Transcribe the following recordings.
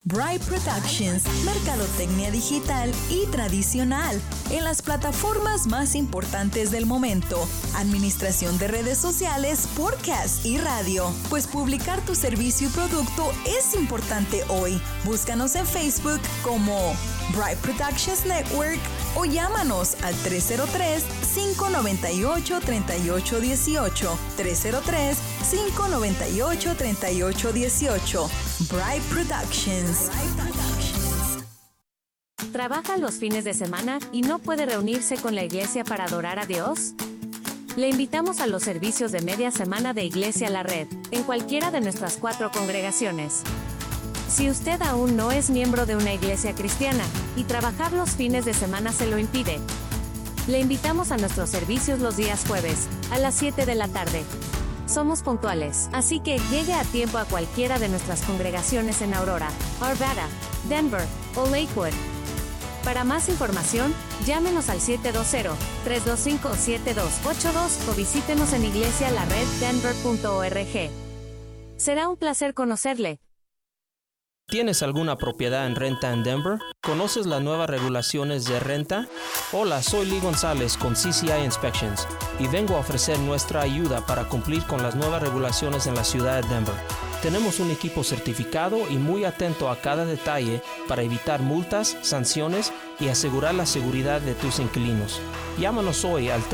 Bright Productions, mercadotecnia digital y tradicional en las plataformas más importantes del momento, administración de redes sociales, podcast y radio. Pues publicar tu servicio y producto es importante hoy. Búscanos en Facebook como Bright Productions Network o llámanos al 303-598-3818, 303-598-3818. Bright Productions. ¿Trabaja los fines de semana y no puede reunirse con la iglesia para adorar a Dios? Le invitamos a los servicios de media semana de Iglesia La Red, en cualquiera de nuestras 4 congregaciones. Si usted aún no es miembro de una iglesia cristiana y trabajar los fines de semana se lo impide, le invitamos a nuestros servicios los días jueves, a las 7 de la tarde. Somos puntuales, así que llegue a tiempo a cualquiera de nuestras congregaciones en Aurora, Arvada, Denver o Lakewood. Para más información, llámenos al 720-325-7282 o visítenos en iglesialareddenver.org. Será un placer conocerle. ¿Tienes alguna propiedad en renta en Denver? ¿Conoces las nuevas regulaciones de renta? Hola, soy Lee González con CCI Inspections y vengo a ofrecer nuestra ayuda para cumplir con las nuevas regulaciones en la ciudad de Denver. Tenemos un equipo certificado y muy atento a cada detalle para evitar multas, sanciones y asegurar la seguridad de tus inquilinos. Llámanos hoy al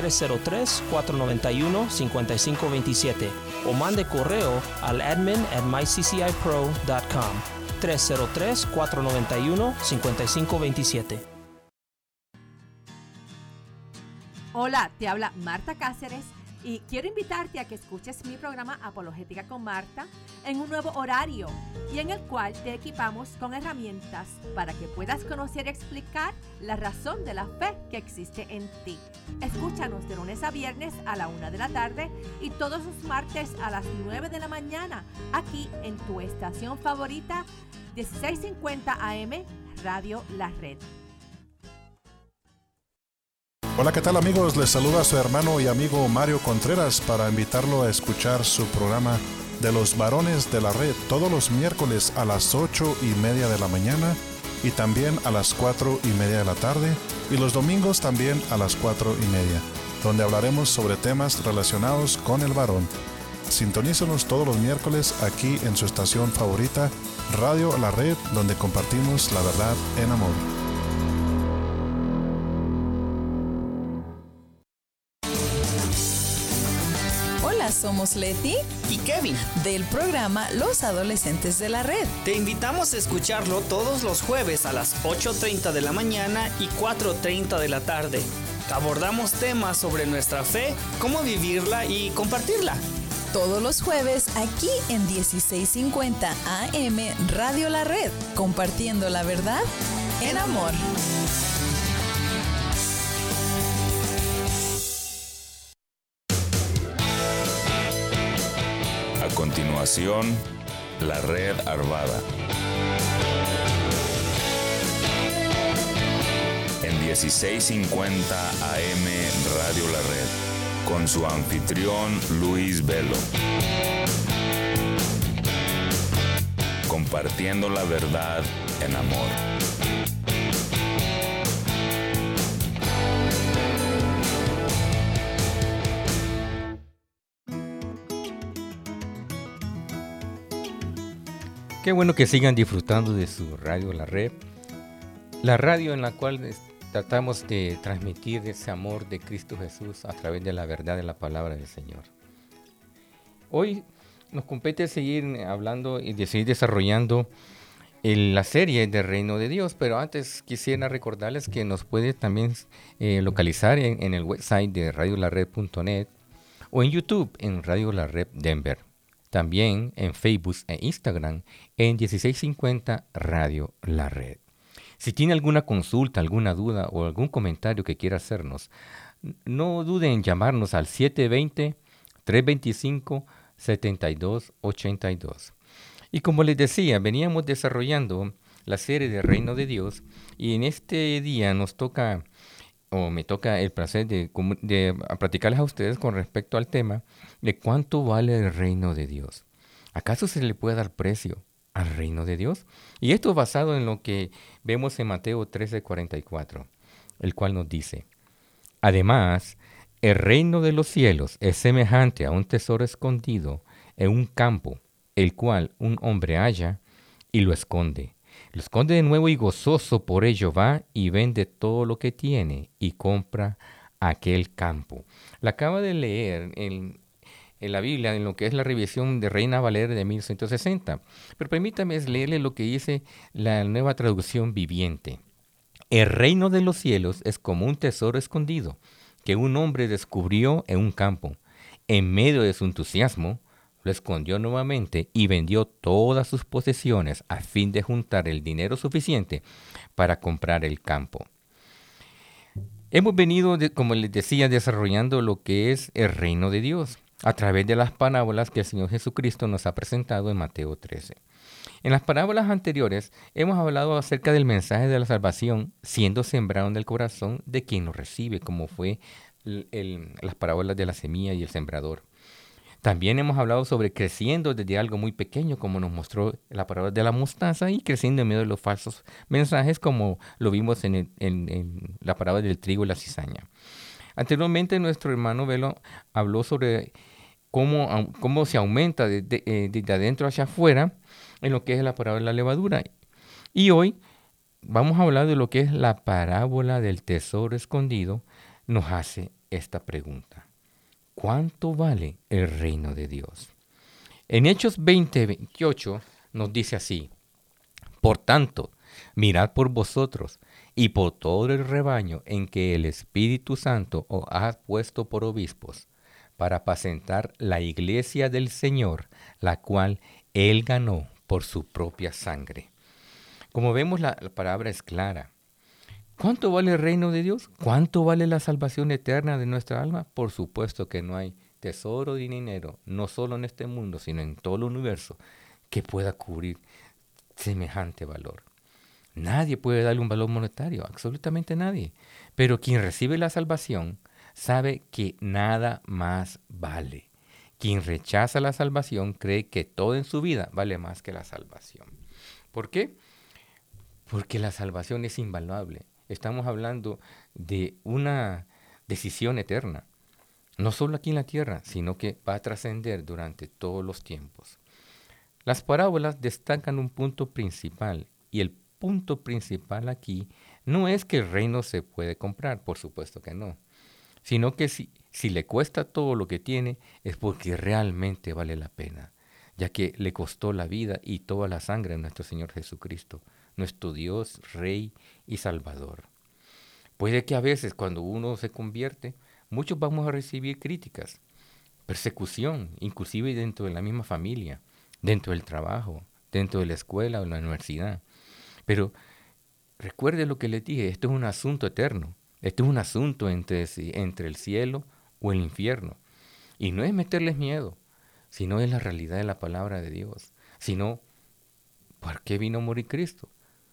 303-491-5527 o mande correo al admin@myccipro.com. 303-491-5527. Hola, te habla Marta Cáceres y quiero invitarte a que escuches mi programa Apologética con Marta en un nuevo horario y en el cual te equipamos con herramientas para que puedas conocer y explicar la razón de la fe que existe en ti. Escúchanos de lunes a viernes a la 1 de la tarde y todos los martes a las 9 de la mañana aquí en tu estación favorita 1650 AM Radio La Red. Hola, ¿qué tal amigos? Les saluda su hermano y amigo Mario Contreras para invitarlo a escuchar su programa de los varones de la red todos los miércoles a las 8:30 de la mañana y también a las 4:30 de la tarde y los domingos también a las 4:30, donde hablaremos sobre temas relacionados con el varón. Sintonícenos todos los miércoles aquí en su estación favorita, Radio La Red, donde compartimos la verdad en amor. Hola, somos Leti y Kevin del programa Los Adolescentes de la Red. Te invitamos a escucharlo todos los jueves a las 8:30 de la mañana y 4:30 de la tarde. Abordamos temas sobre nuestra fe, cómo vivirla y compartirla. Todos los jueves aquí en 1650 AM Radio La Red, compartiendo la verdad en amor. A continuación, La Red Arvada. En 1650 AM Radio La Red, con su anfitrión Luis Velo. Compartiendo la verdad en amor. Qué bueno que sigan disfrutando de su radio La Red, la radio en la cual tratamos de transmitir ese amor de Cristo Jesús a través de la verdad de la palabra del Señor. Hoy nos compete seguir hablando y de seguir desarrollando la serie del Reino de Dios, pero antes quisiera recordarles que nos puede también localizar en el website de radiolared.net o en YouTube en Radio La Red Denver. También en Facebook e Instagram en 1650 Radio La Red. Si tiene alguna consulta, alguna duda o algún comentario que quiera hacernos, no duden en llamarnos al 720-325-7282. Y como les decía, veníamos desarrollando la serie de Reino de Dios y en este día me toca el placer de platicarles a ustedes con respecto al tema de cuánto vale el reino de Dios. ¿Acaso se le puede dar precio? al reino de Dios. Y esto es basado en lo que vemos en Mateo 13:44, el cual nos dice: además, el reino de los cielos es semejante a un tesoro escondido en un campo, el cual un hombre halla y lo esconde. Lo esconde de nuevo y gozoso por ello va y vende todo lo que tiene y compra aquel campo. La acaba de leer en la Biblia, en lo que es la revisión de Reina Valera de 1160. Pero permítame leerle lo que dice la Nueva Traducción Viviente. El reino de los cielos es como un tesoro escondido que un hombre descubrió en un campo. En medio de su entusiasmo, lo escondió nuevamente y vendió todas sus posesiones a fin de juntar el dinero suficiente para comprar el campo. Hemos venido, como les decía, desarrollando lo que es el reino de Dios a través de las parábolas que el Señor Jesucristo nos ha presentado en Mateo 13. En las parábolas anteriores hemos hablado acerca del mensaje de la salvación siendo sembrado en el corazón de quien lo recibe, como fue las parábolas de la semilla y el sembrador. También hemos hablado sobre creciendo desde algo muy pequeño, como nos mostró la parábola de la mostaza, y creciendo en medio de los falsos mensajes, como lo vimos en la parábola del trigo y la cizaña. Anteriormente, nuestro hermano Velo habló sobre cómo se aumenta desde adentro hacia afuera en lo que es la parábola de la levadura. Y hoy vamos a hablar de lo que es la parábola del tesoro escondido. Nos hace esta pregunta: ¿cuánto vale el reino de Dios? En Hechos 20:28 nos dice así: por tanto, mirad por vosotros y por todo el rebaño en que el Espíritu Santo os ha puesto por obispos, para apacentar la iglesia del Señor, la cual Él ganó por su propia sangre. Como vemos, la palabra es clara. ¿Cuánto vale el reino de Dios? ¿Cuánto vale la salvación eterna de nuestra alma? Por supuesto que no hay tesoro ni dinero, no solo en este mundo, sino en todo el universo, que pueda cubrir semejante valor. Nadie puede darle un valor monetario, absolutamente nadie. Pero quien recibe la salvación sabe que nada más vale. Quien rechaza la salvación cree que todo en su vida vale más que la salvación. ¿Por qué? Porque la salvación es invaluable. Estamos hablando de una decisión eterna, no solo aquí en la tierra, sino que va a trascender durante todos los tiempos. Las parábolas destacan un punto principal, y el punto principal aquí no es que el reino se puede comprar, por supuesto que no, sino que si le cuesta todo lo que tiene es porque realmente vale la pena, ya que le costó la vida y toda la sangre de nuestro Señor Jesucristo, nuestro Dios, Rey y Salvador. Puede que a veces cuando uno se convierte, muchos vamos a recibir críticas, persecución, inclusive dentro de la misma familia, dentro del trabajo, dentro de la escuela o la universidad. Pero recuerde lo que les dije, esto es un asunto eterno, esto es un asunto entre el cielo o el infierno. Y no es meterles miedo, sino es la realidad de la palabra de Dios. Sino, ¿por qué vino a morir Cristo?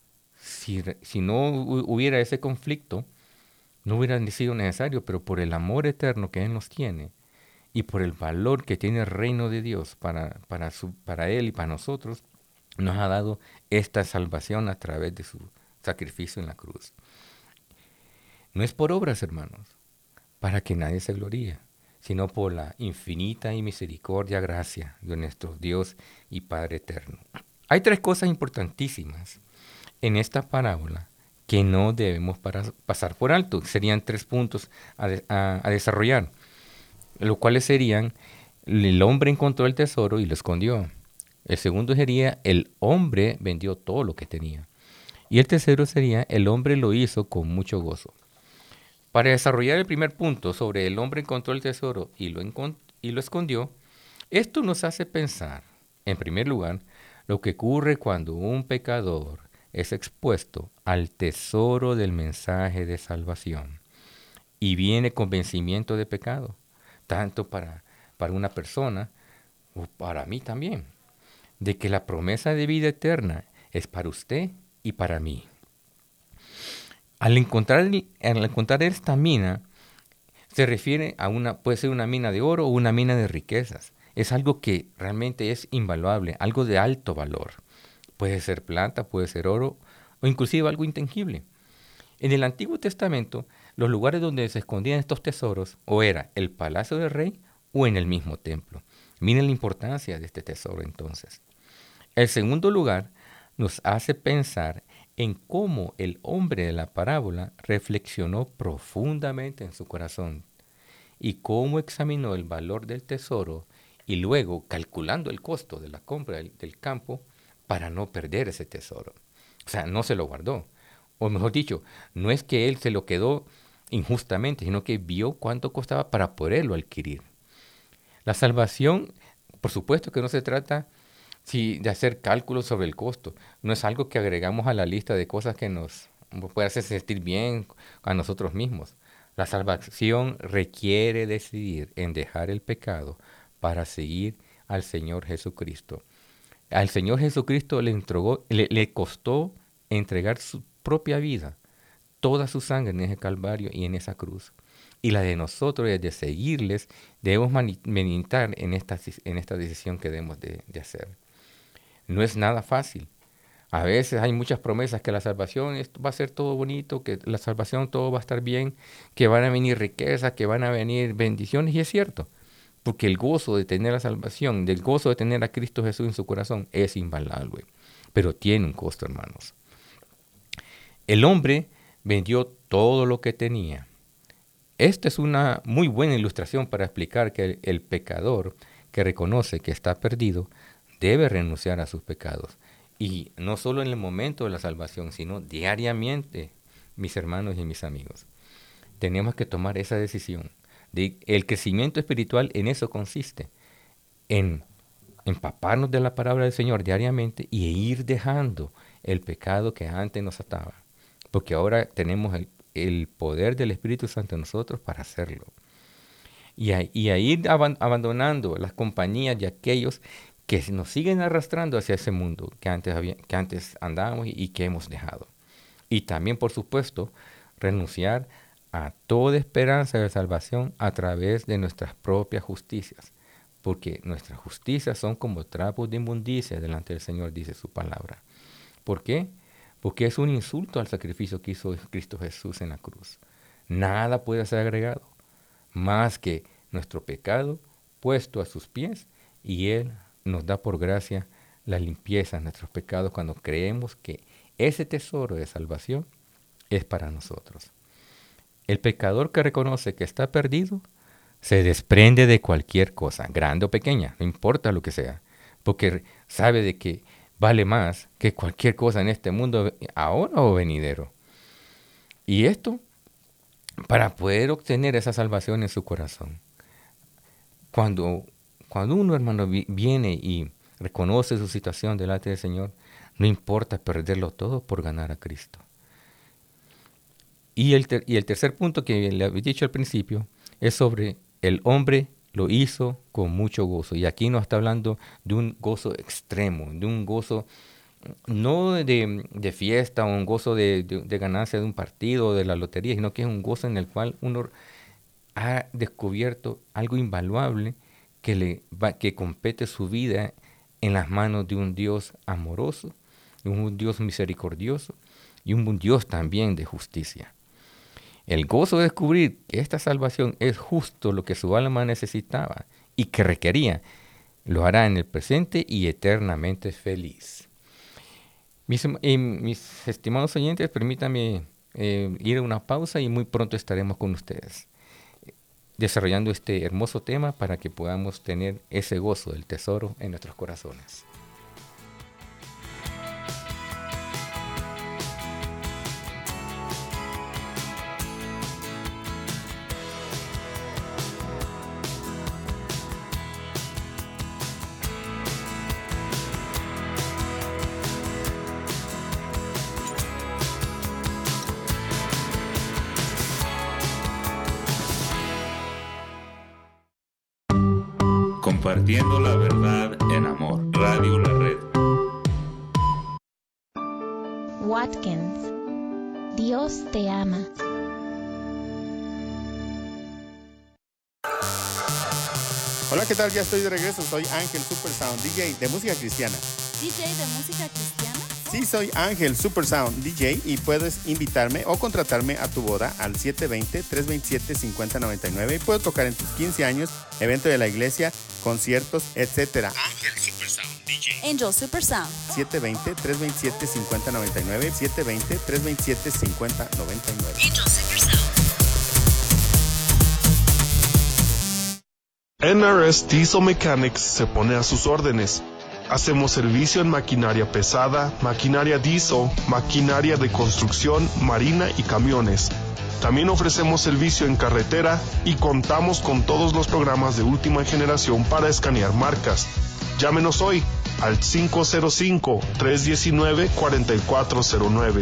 Si no hubiera ese conflicto, no hubiera sido necesario, pero por el amor eterno que Él nos tiene y por el valor que tiene el reino de Dios para Él y para nosotros, nos ha dado esta salvación a través de su sacrificio en la cruz. No es por obras, hermanos, para que nadie se gloríe, sino por la infinita y misericordia gracia de nuestro Dios y Padre eterno. Hay tres cosas importantísimas en esta parábola que no debemos pasar por alto. Serían 3 puntos a desarrollar, los cuales serían: el hombre encontró el tesoro y lo escondió. El segundo sería: el hombre vendió todo lo que tenía. Y el tercero sería: el hombre lo hizo con mucho gozo. Para desarrollar el primer punto sobre el hombre encontró el tesoro y lo escondió, esto nos hace pensar, en primer lugar, lo que ocurre cuando un pecador es expuesto al tesoro del mensaje de salvación y viene convencimiento de pecado, tanto para una persona o para mí también, de que la promesa de vida eterna es para usted y para mí. Al encontrar esta mina, se refiere puede ser una mina de oro o una mina de riquezas. Es algo que realmente es invaluable, algo de alto valor. Puede ser plata, puede ser oro o inclusive algo intangible. En el Antiguo Testamento, los lugares donde se escondían estos tesoros o era el palacio del rey o en el mismo templo. Miren la importancia de este tesoro entonces. El segundo lugar nos hace pensar en cómo el hombre de la parábola reflexionó profundamente en su corazón y cómo examinó el valor del tesoro y luego calculando el costo de la compra del campo para no perder ese tesoro. O sea, no se lo guardó. O mejor dicho, no es que él se lo quedó injustamente, sino que vio cuánto costaba para poderlo adquirir. La salvación, por supuesto que no se trata de hacer cálculos sobre el costo. No es algo que agregamos a la lista de cosas que nos puede hacer sentir bien a nosotros mismos. La salvación requiere decidir en dejar el pecado para seguir al Señor Jesucristo. Al Señor Jesucristo le costó entregar su propia vida, toda su sangre en ese Calvario y en esa cruz. Y la de nosotros es de seguirles, debemos meditar en esta decisión que debemos de hacer. No es nada fácil. A veces hay muchas promesas que la salvación va a ser todo bonito, que la salvación todo va a estar bien, que van a venir riquezas, que van a venir bendiciones, y es cierto, porque el gozo de tener la salvación, del gozo de tener a Cristo Jesús en su corazón es invaluable, pero tiene un costo, hermanos. El hombre vendió todo lo que tenía. Esta es una muy buena ilustración para explicar que el pecador que reconoce que está perdido debe renunciar a sus pecados. Y no solo en el momento de la salvación, sino diariamente, mis hermanos y mis amigos. Tenemos que tomar esa decisión. El crecimiento espiritual en eso consiste, en empaparnos de la palabra del Señor diariamente y ir dejando el pecado que antes nos ataba. Porque ahora tenemos el poder del Espíritu Santo en nosotros para hacerlo. Y a ir abandonando las compañías de aquellos que nos siguen arrastrando hacia ese mundo que antes andábamos y que hemos dejado. Y también, por supuesto, renunciar a toda esperanza de salvación a través de nuestras propias justicias, porque nuestras justicias son como trapos de inmundicia delante del Señor, dice su palabra. ¿Por qué? Porque es un insulto al sacrificio que hizo Cristo Jesús en la cruz. Nada puede ser agregado, más que nuestro pecado puesto a sus pies, y Él nos da por gracia la limpieza de nuestros pecados cuando creemos que ese tesoro de salvación es para nosotros. El pecador que reconoce que está perdido se desprende de cualquier cosa, grande o pequeña, no importa lo que sea, porque sabe de que vale más que cualquier cosa en este mundo, ahora o venidero. Y esto para poder obtener esa salvación en su corazón. Cuando uno, hermano, viene y reconoce su situación delante del Señor, no importa perderlo todo por ganar a Cristo. Y el tercer punto que le había dicho al principio es sobre el hombre lo hizo con mucho gozo. Y aquí nos está hablando de un gozo extremo, de un gozo no de fiesta o un gozo de ganancia de un partido o de la lotería, sino que es un gozo en el cual uno ha descubierto algo invaluable que compete su vida en las manos de un Dios amoroso, de un Dios misericordioso y un Dios también de justicia. El gozo de descubrir que esta salvación es justo lo que su alma necesitaba y que requería, lo hará en el presente y eternamente feliz. Mis estimados oyentes, permítanme ir a una pausa y muy pronto estaremos con ustedes, desarrollando este hermoso tema para que podamos tener ese gozo del tesoro en nuestros corazones. Compartiendo la verdad en amor. Radio La Red. Watkins, Dios te ama. Hola, ¿qué tal? Ya estoy de regreso. Soy Ángel Super Sound, DJ de música cristiana. DJ de música cristiana. Sí, soy Ángel Super Sound DJ y puedes invitarme o contratarme a tu boda al 720-327-5099 y puedo tocar en tus 15 años, evento de la iglesia, conciertos, etc. Ángel Super Sound DJ. Angel Super Sound. 720-327-5099. 720-327-5099. Angel Super Sound. NRS Diesel Mechanics se pone a sus órdenes. Hacemos servicio en maquinaria pesada, maquinaria diesel, maquinaria de construcción, marina y camiones. También ofrecemos servicio en carretera y contamos con todos los programas de última generación para escanear marcas. Llámenos hoy al 505-319-4409.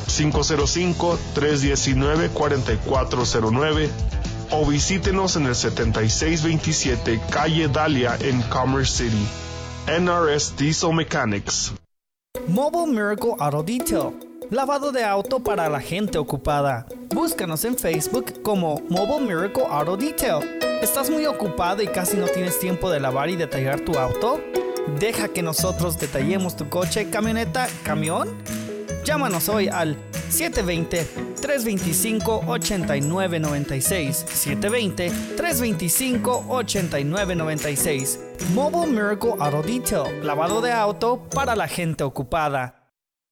505-319-4409 o visítenos en el 7627 Calle Dahlia en Commerce City. NRS Diesel Mechanics. Mobile Miracle Auto Detail. Lavado de auto para la gente ocupada. Búscanos en Facebook como Mobile Miracle Auto Detail. ¿Estás muy ocupado y casi no tienes tiempo de lavar y detallar tu auto? Deja que nosotros detallemos tu coche, camioneta, camión. Llámanos hoy al 720-325-8996. 720-325-8996. Mobile Miracle Auto Detail. Lavado de auto para la gente ocupada.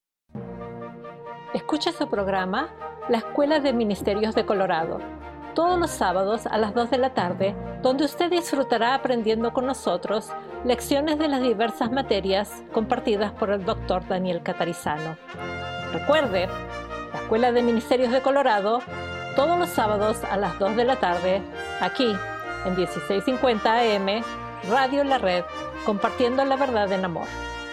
Escucha su programa La Escuela de Ministerios de Colorado, todos los sábados a las 2 de la tarde, donde usted disfrutará aprendiendo con nosotros lecciones de las diversas materias compartidas por el Dr. Daniel Catarizano. Recuerde, La Escuela de Ministerios de Colorado, todos los sábados a las 2 de la tarde, aquí en 1650 AM, Radio La Red, compartiendo la verdad en amor.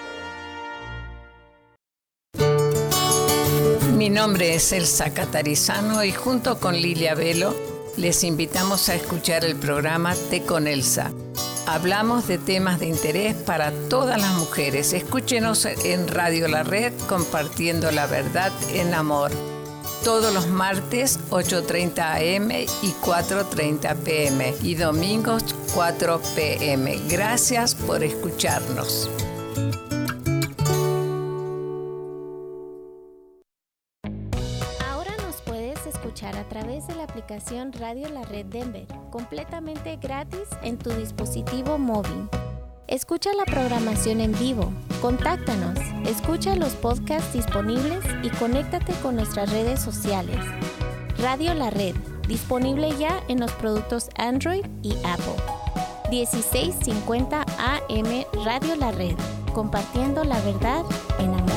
Mi nombre es Elsa Catarizano y junto con Lilia Velo les invitamos a escuchar el programa Té con Elsa. Hablamos de temas de interés para todas las mujeres. Escúchenos en Radio La Red, compartiendo la verdad en amor. Todos los martes, 8:30 AM y 4:30 PM. Y domingos, 4 PM. Gracias por escucharnos. A través de la aplicación Radio La Red Denver, completamente gratis en tu dispositivo móvil. Escucha la programación en vivo, contáctanos, escucha los podcasts disponibles y conéctate con nuestras redes sociales. Radio La Red, disponible ya en los productos Android y Apple. 1650 AM Radio La Red, compartiendo la verdad en amor.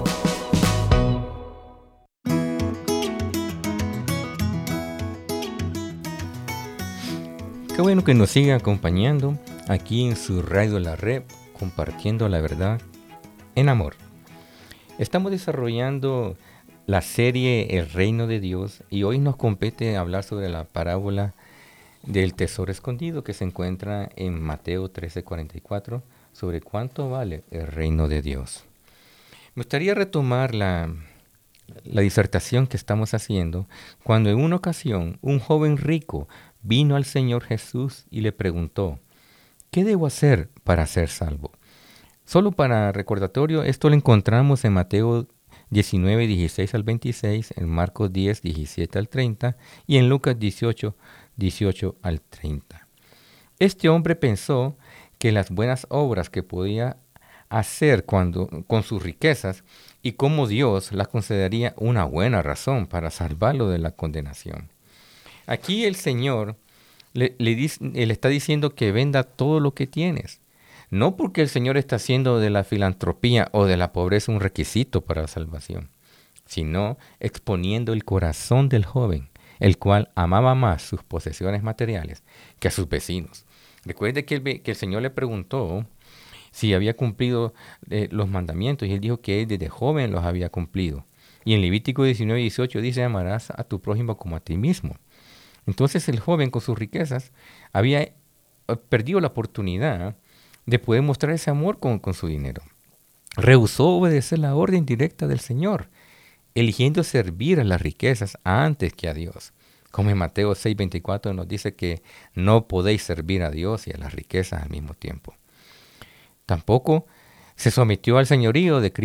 Qué bueno que nos siga acompañando aquí en su Radio La Red, compartiendo la verdad en amor. Estamos desarrollando la serie El Reino de Dios y hoy nos compete hablar sobre la parábola del tesoro escondido que se encuentra en Mateo 13:44, sobre cuánto vale el reino de Dios. Me gustaría retomar la disertación que estamos haciendo cuando en una ocasión un joven rico vino al Señor Jesús y le preguntó, ¿qué debo hacer para ser salvo? Solo para recordatorio, esto lo encontramos en Mateo 19, 16 al 26, en Marcos 10, 17 al 30 y en Lucas 18, 18 al 30. Este hombre pensó que las buenas obras que podía hacer con sus riquezas y cómo Dios las concedería una buena razón para salvarlo de la condenación. Aquí el Señor le está diciendo que venda todo lo que tienes. No porque el Señor está haciendo de la filantropía o de la pobreza un requisito para la salvación, sino exponiendo el corazón del joven, el cual amaba más sus posesiones materiales que a sus vecinos. Recuerde que el Señor le preguntó si había cumplido los mandamientos y él dijo que él desde joven los había cumplido. Y en Levítico 19, 18 dice, amarás a tu prójimo como a ti mismo. Entonces el joven con sus riquezas había perdido la oportunidad de poder mostrar ese amor con su dinero. Rehusó obedecer la orden directa del Señor, eligiendo servir a las riquezas antes que a Dios. Como en Mateo 6:24 nos dice que no podéis servir a Dios y a las riquezas al mismo tiempo. Tampoco se sometió al señorío de Cristo,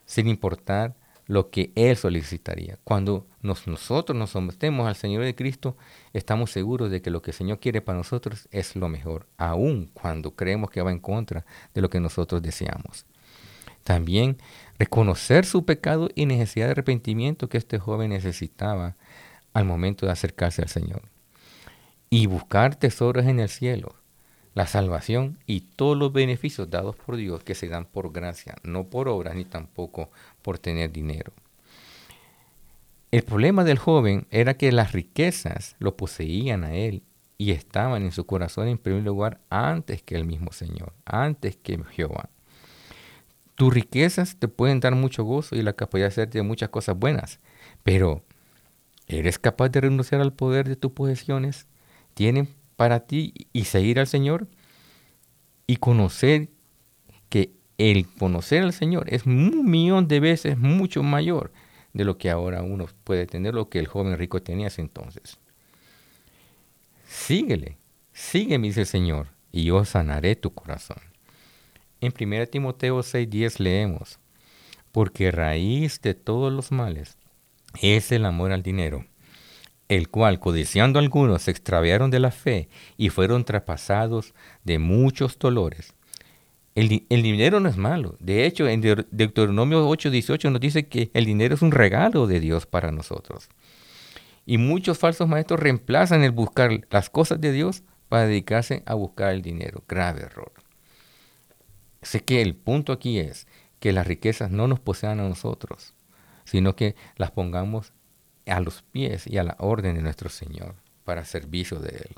sin importar lo que Él solicitaría. Cuando nosotros nos sometemos al Señor de Cristo, estamos seguros de que lo que el Señor quiere para nosotros es lo mejor, aun cuando creemos que va en contra de lo que nosotros deseamos. También reconocer su pecado y necesidad de arrepentimiento que este joven necesitaba al momento de acercarse al Señor. Y buscar tesoros en el cielo, la salvación y todos los beneficios dados por Dios que se dan por gracia, no por obras ni tampoco por tener dinero. El problema del joven era que las riquezas lo poseían a él y estaban en su corazón en primer lugar antes que el mismo Señor, antes que Jehová. Tus riquezas te pueden dar mucho gozo y la capacidad de hacerte muchas cosas buenas, pero ¿eres capaz de renunciar al poder de tus posesiones? ¿Tienen para ti y seguir al Señor? Y conocer que el conocer al Señor es 1,000,000 de veces mucho mayor de lo que ahora uno puede tener, lo que el joven rico tenía ese entonces. Sígueme, dice el Señor, y yo sanaré tu corazón. En 1 Timoteo 6:10 leemos, porque raíz de todos los males es el amor al dinero, el cual, codiciando algunos, se extraviaron de la fe y fueron traspasados de muchos dolores. El dinero no es malo. De hecho, en Deuteronomio 8:18 nos dice que el dinero es un regalo de Dios para nosotros. Y muchos falsos maestros reemplazan el buscar las cosas de Dios para dedicarse a buscar el dinero. Grave error. Sé que el punto aquí es que las riquezas no nos posean a nosotros, sino que las pongamos a los pies y a la orden de nuestro Señor para servicio de Él.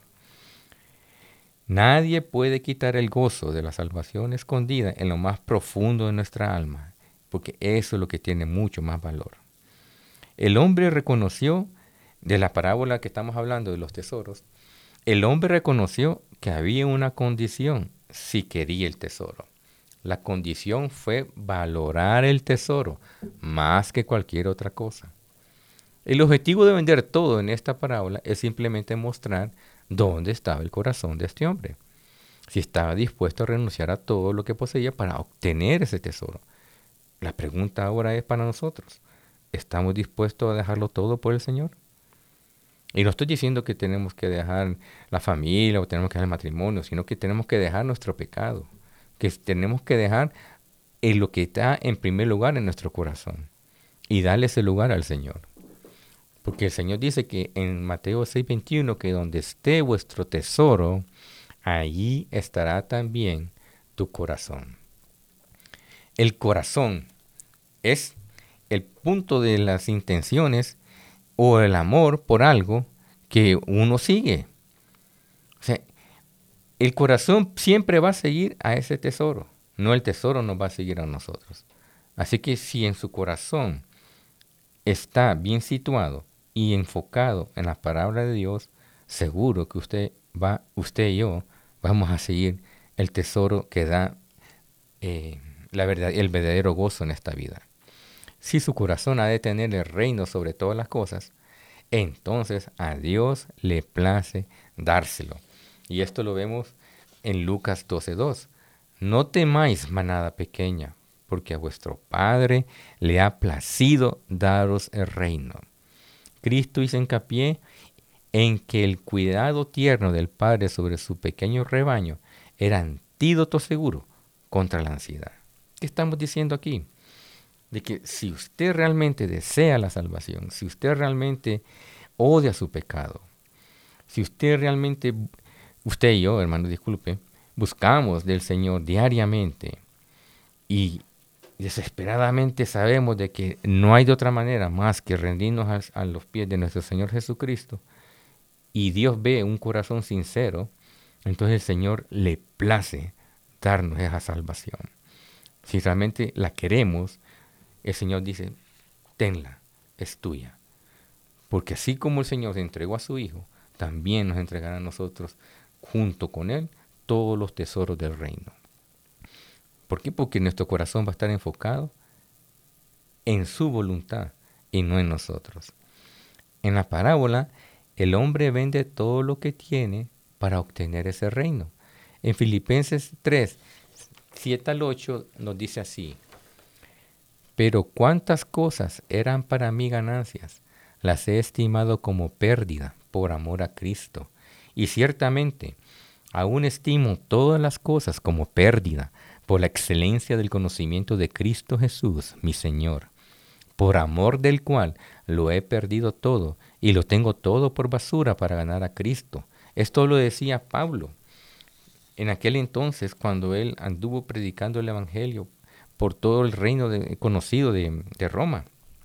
Nadie puede quitar el gozo de la salvación escondida en lo más profundo de nuestra alma, porque eso es lo que tiene mucho más valor. El hombre reconoció, de la parábola que estamos hablando de los tesoros, el hombre reconoció que había una condición si quería el tesoro. La condición fue valorar el tesoro más que cualquier otra cosa. El objetivo de vender todo en esta parábola es simplemente mostrar dónde estaba el corazón de este hombre. Si estaba dispuesto a renunciar a todo lo que poseía para obtener ese tesoro. La pregunta ahora es para nosotros. ¿Estamos dispuestos a dejarlo todo por el Señor? Y no estoy diciendo que tenemos que dejar la familia o tenemos que dejar el matrimonio, sino que tenemos que dejar nuestro pecado. Que tenemos que dejar lo que está en primer lugar en nuestro corazón y darle ese lugar al Señor. Porque el Señor dice que en Mateo 6:21 que donde esté vuestro tesoro, allí estará también tu corazón. El corazón es el punto de las intenciones o el amor por algo que uno sigue. O sea, el corazón siempre va a seguir a ese tesoro, no el tesoro nos va a seguir a nosotros. Así que si en su corazón está bien situado y enfocado en la palabra de Dios, seguro que usted y yo vamos a seguir el tesoro que da el verdadero gozo en esta vida. Si su corazón ha de tener el reino sobre todas las cosas, entonces a Dios le place dárselo. Y esto lo vemos en Lucas 12:2. No temáis, manada pequeña, porque a vuestro Padre le ha placido daros el reino. Cristo hizo hincapié en que el cuidado tierno del Padre sobre su pequeño rebaño era antídoto seguro contra la ansiedad. ¿Qué estamos diciendo aquí? De que si usted realmente desea la salvación, si usted realmente odia su pecado, si usted realmente, usted y yo, hermano, disculpe, buscamos del Señor diariamente y desesperadamente sabemos de que no hay de otra manera más que rendirnos a los pies de nuestro Señor Jesucristo, y Dios ve un corazón sincero, entonces el Señor le place darnos esa salvación. Si realmente la queremos, el Señor dice, tenla, es tuya. Porque así como el Señor se entregó a su Hijo, también nos entregará a nosotros, junto con Él, todos los tesoros del reino. ¿Por qué? Porque nuestro corazón va a estar enfocado en su voluntad y no en nosotros. En la parábola, el hombre vende todo lo que tiene para obtener ese reino. En Filipenses 3, 7 al 8 nos dice así: Pero cuántas cosas eran para mí ganancias, las he estimado como pérdida por amor a Cristo. Y ciertamente, aún estimo todas las cosas como pérdida por la excelencia del conocimiento de Cristo Jesús, mi Señor, por amor del cual lo he perdido todo y lo tengo todo por basura para ganar a Cristo. Esto lo decía Pablo en aquel entonces cuando él anduvo predicando el Evangelio por todo el reino conocido de Roma.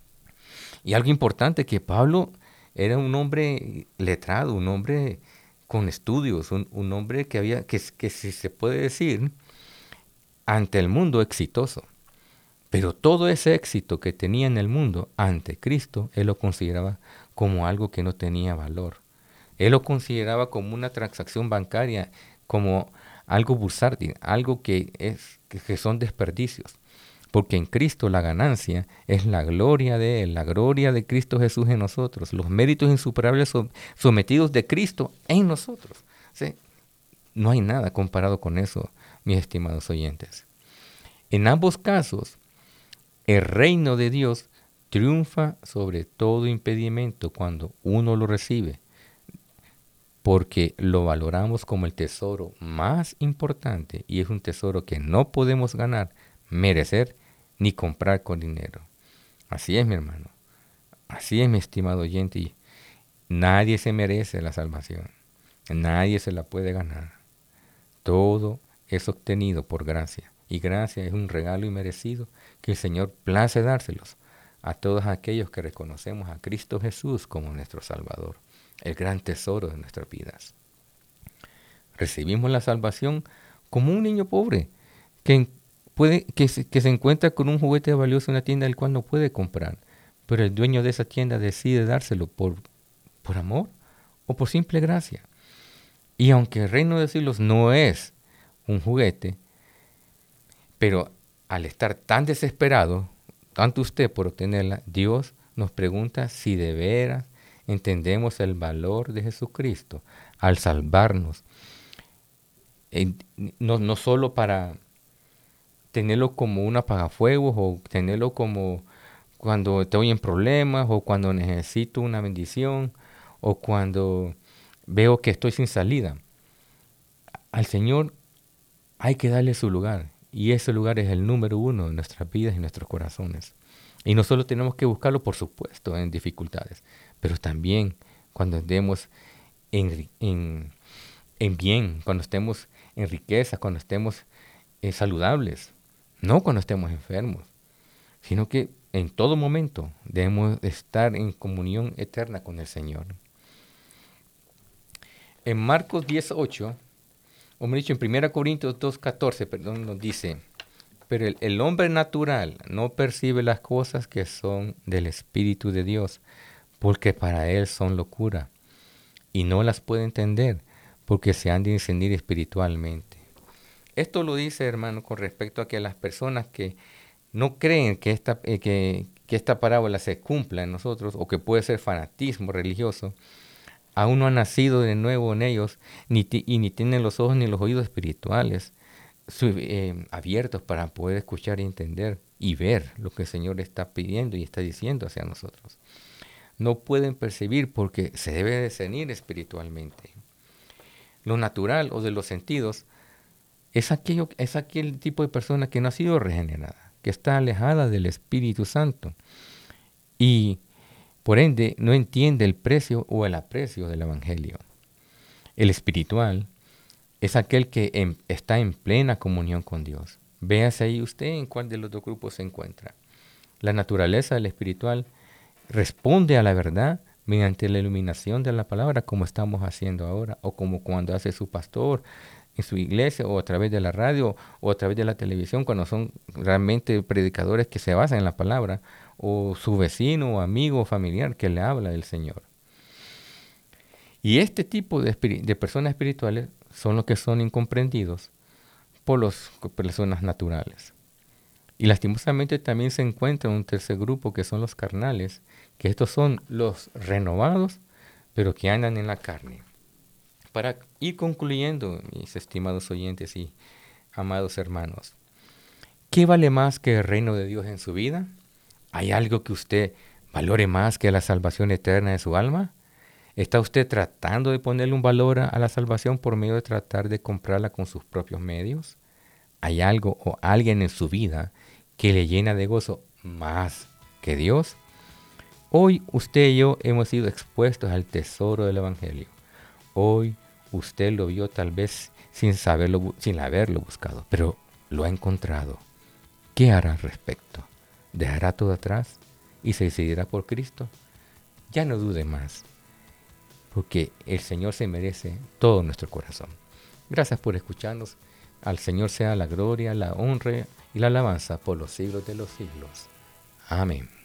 Y algo importante, que Pablo era un hombre letrado, un hombre con estudios, un hombre que si se puede decir, ante el mundo exitoso. Pero todo ese éxito que tenía en el mundo ante Cristo, él lo consideraba como algo que no tenía valor. Él lo consideraba como una transacción bancaria, como algo bursátil, algo que son desperdicios. Porque en Cristo la ganancia es la gloria de Él, la gloria de Cristo Jesús en nosotros, los méritos insuperables sometidos de Cristo en nosotros. ¿Sí? No hay nada comparado con eso, mis estimados oyentes. En ambos casos, el reino de Dios triunfa sobre todo impedimento cuando uno lo recibe, porque lo valoramos como el tesoro más importante, y es un tesoro que no podemos ganar, merecer ni comprar con dinero. Así es, mi hermano. Así es, mi estimado oyente. Y nadie se merece la salvación. Nadie se la puede ganar. Todo es obtenido por gracia. Y gracia es un regalo inmerecido que el Señor place dárselos a todos aquellos que reconocemos a Cristo Jesús como nuestro Salvador, el gran tesoro de nuestras vidas. Recibimos la salvación como un niño pobre que se encuentra con un juguete valioso en una tienda del cual no puede comprar, pero el dueño de esa tienda decide dárselo por amor o por simple gracia. Y aunque el reino de los cielos no es un juguete, pero al estar tan desesperado, tanto usted por obtenerla, Dios nos pregunta si de veras entendemos el valor de Jesucristo al salvarnos, no solo para tenerlo como un apagafuegos o tenerlo como cuando estoy en problemas o cuando necesito una bendición o cuando veo que estoy sin salida. Al Señor hay que darle su lugar, y ese lugar es el número 1 de nuestras vidas y nuestros corazones. Y no solo tenemos que buscarlo, por supuesto, en dificultades, pero también cuando estemos en bien, cuando estemos en riqueza, cuando estemos saludables, no cuando estemos enfermos, sino que en todo momento debemos estar en comunión eterna con el Señor. En Marcos 10:8, o me dicho en 1 Corintios 2:14, nos dice: pero el hombre natural no percibe las cosas que son del Espíritu de Dios, porque para él son locura, y no las puede entender, porque se han de discernir espiritualmente. Esto lo dice, hermano, con respecto a que las personas que no creen que esta parábola se cumpla en nosotros, o que puede ser fanatismo religioso, aún no han nacido de nuevo en ellos, ni tienen los ojos ni los oídos espirituales abiertos para poder escuchar y entender y ver lo que el Señor está pidiendo y está diciendo hacia nosotros. No pueden percibir porque se debe discernir espiritualmente. Lo natural o de los sentidos es aquel tipo de persona que no ha sido regenerada, que está alejada del Espíritu Santo y por ende no entiende el precio o el aprecio del Evangelio. El espiritual es aquel que está en plena comunión con Dios. Véase ahí usted en cuál de los dos grupos se encuentra. La naturaleza del espiritual responde a la verdad mediante la iluminación de la palabra, como estamos haciendo ahora, o como cuando hace su pastor en su iglesia, o a través de la radio, o a través de la televisión, cuando son realmente predicadores que se basan en la palabra, o su vecino, o amigo, o familiar que le habla del Señor. Y este tipo de personas espirituales son los que son incomprendidos por las personas naturales. Y lastimosamente también se encuentra un tercer grupo que son los carnales, que estos son los renovados, pero que andan en la carne. Para ir concluyendo, mis estimados oyentes y amados hermanos, ¿qué vale más que el reino de Dios en su vida? ¿Hay algo que usted valore más que la salvación eterna de su alma? ¿Está usted tratando de ponerle un valor a la salvación por medio de tratar de comprarla con sus propios medios? ¿Hay algo o alguien en su vida que le llena de gozo más que Dios? Hoy usted y yo hemos sido expuestos al tesoro del Evangelio. Hoy usted lo vio tal vez sin haberlo buscado, pero lo ha encontrado. ¿Qué hará al respecto? ¿Dejará todo atrás y se decidirá por Cristo? Ya no dude más, porque el Señor se merece todo nuestro corazón. Gracias por escucharnos. Al Señor sea la gloria, la honra y la alabanza por los siglos de los siglos. Amén.